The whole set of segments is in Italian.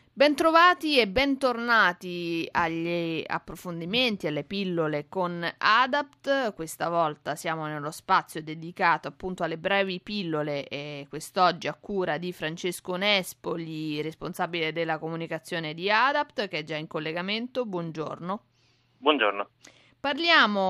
Bentrovati e bentornati agli approfondimenti, alle pillole con Adapt. Questa volta siamo nello spazio dedicato appunto alle brevi pillole e quest'oggi a cura di Francesco Nespoli, responsabile della comunicazione di Adapt, che è già in collegamento. Buongiorno. Buongiorno. Parliamo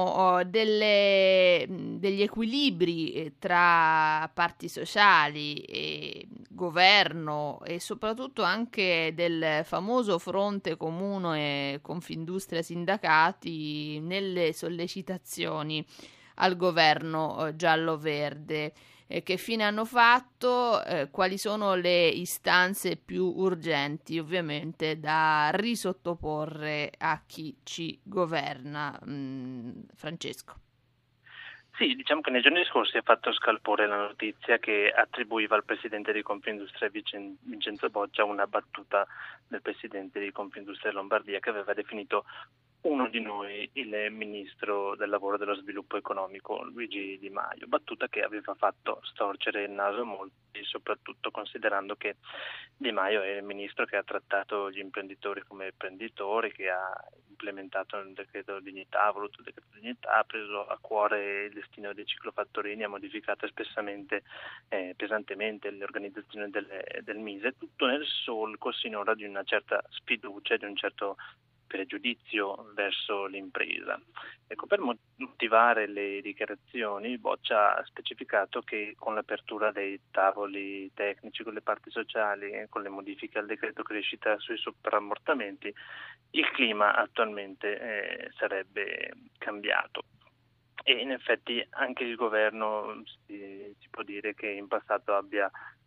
degli equilibri tra parti sociali e governo e soprattutto anche del famoso fronte comune Confindustria Sindacati nelle sollecitazioni al governo giallo-verde. Che fine hanno fatto, quali sono le istanze più urgenti ovviamente da risottoporre a chi ci governa. Francesco. Sì, diciamo che nei giorni scorsi ha fatto scalpore la notizia che attribuiva al presidente di Confindustria Vincenzo Boccia una battuta del presidente di Confindustria Lombardia che aveva definito uno di noi il ministro del lavoro e dello sviluppo economico Luigi Di Maio, battuta che aveva fatto storcere il naso a molti, soprattutto considerando che Di Maio è il ministro che ha trattato gli imprenditori come imprenditori, che ha implementato il decreto dignità, ha voluto il decreto dignità, ha preso a cuore il destino dei ciclofattorini, ha modificato pesantemente le organizzazioni del Mise, tutto nel solco sinora di una certa sfiducia, di un certo pregiudizio verso l'impresa. Ecco, per motivare le dichiarazioni, Boccia ha specificato che con l'apertura dei tavoli tecnici con le parti sociali e con le modifiche al decreto crescita sui soprammortamenti, il clima attualmente sarebbe cambiato. E in effetti anche il governo si può dire che in passato abbia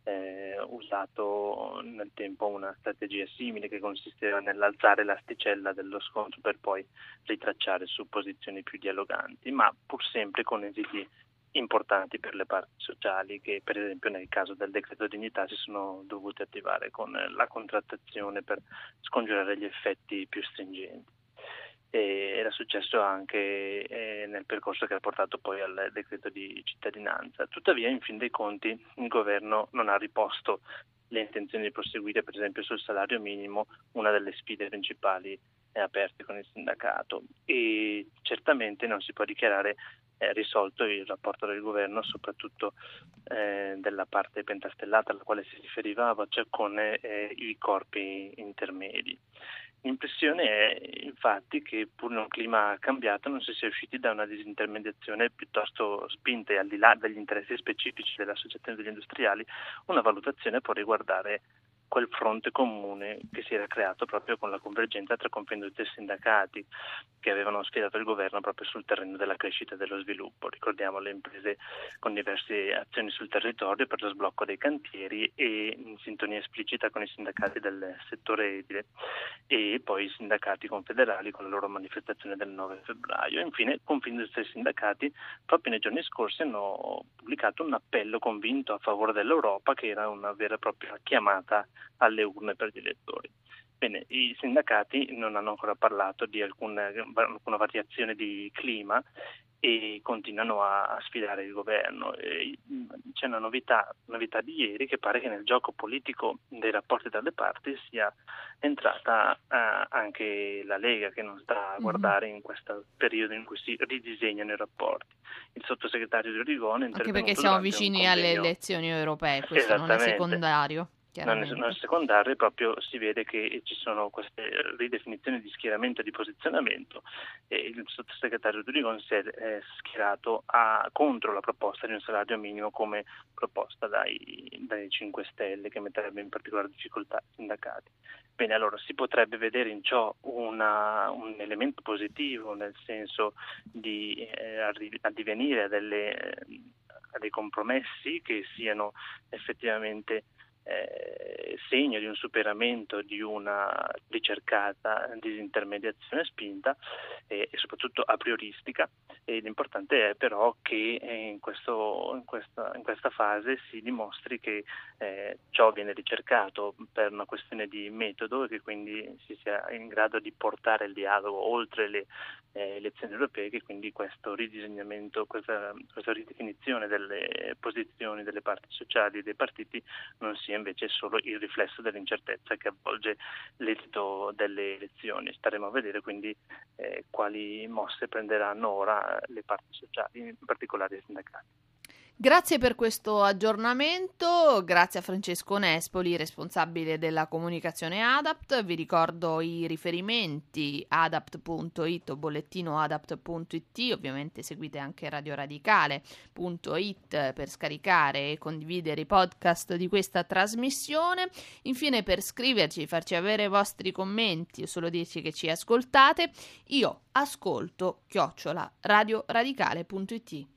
usato nel tempo una strategia simile che consisteva nell'alzare l'asticella dello scontro per poi ritracciare su posizioni più dialoganti, ma pur sempre con esiti importanti per le parti sociali che per esempio nel caso del decreto dignità si sono dovuti attivare con la contrattazione per scongiurare gli effetti più stringenti. Era successo anche nel percorso che ha portato poi al decreto di cittadinanza. Tuttavia, in fin dei conti, il governo non ha riposto le intenzioni di proseguire, per esempio, sul salario minimo, una delle sfide principali aperte con il sindacato. E certamente non si può dichiarare risolto il rapporto del governo, soprattutto della parte pentastellata alla quale si riferiva, cioè con i corpi intermedi. L'impressione è infatti che pur in un clima cambiato non si sia usciti da una disintermediazione piuttosto spinta e al di là degli interessi specifici delle associazioni degli industriali, una valutazione può riguardare quel fronte comune che si era creato proprio con la convergenza tra Confindustria e sindacati che avevano sfidato il governo proprio sul terreno della crescita e dello sviluppo. Ricordiamo le imprese con diverse azioni sul territorio per lo sblocco dei cantieri e in sintonia esplicita con i sindacati del settore edile e poi i sindacati confederali con la loro manifestazione del 9 febbraio. E infine Confindustria e sindacati proprio nei giorni scorsi hanno pubblicato un appello convinto a favore dell'Europa che era una vera e propria chiamata alle urne per gli elettori. Bene, i sindacati non hanno ancora parlato di alcuna variazione di clima e continuano a sfidare il governo. C'è una novità di ieri che pare che nel gioco politico dei rapporti tra le parti sia entrata anche la Lega, che non sta a guardare in questo periodo in cui si ridisegnano i rapporti. Il sottosegretario di Origone è Anche perché intervenuto siamo durante un vicini alle convegno. elezioni europee, questo non è Esattamente. secondario, Non è chiaramente. secondario, proprio si vede che ci sono queste ridefinizioni di schieramento e di posizionamento e il sottosegretario Durigon si è schierato contro la proposta di un salario minimo come proposta dai 5 Stelle, che metterebbe in particolare difficoltà i sindacati. Bene, allora si potrebbe vedere in ciò un elemento positivo, nel senso di addivenire a dei compromessi che siano effettivamente segno di un superamento di una ricercata disintermediazione spinta e soprattutto a prioristica. E l'importante è però che in questa fase si dimostri che ciò viene ricercato per una questione di metodo e che quindi si sia in grado di portare il dialogo oltre le elezioni europee, che quindi questo ridisegnamento, questa ridefinizione delle posizioni delle parti sociali e dei partiti non sia invece solo il riflesso dell'incertezza che avvolge l'esito delle elezioni. Staremo a vedere quindi quali mosse prenderanno ora le parti sociali, in particolare i sindacati. Grazie per questo aggiornamento, grazie a Francesco Nespoli, responsabile della comunicazione ADAPT. Vi ricordo i riferimenti: adapt.it o bollettino adapt.it, ovviamente seguite anche radioradicale.it per scaricare e condividere i podcast di questa trasmissione. Infine, per scriverci, farci avere i vostri commenti o solo dirci che ci ascoltate, io ascolto @radioradicale.it.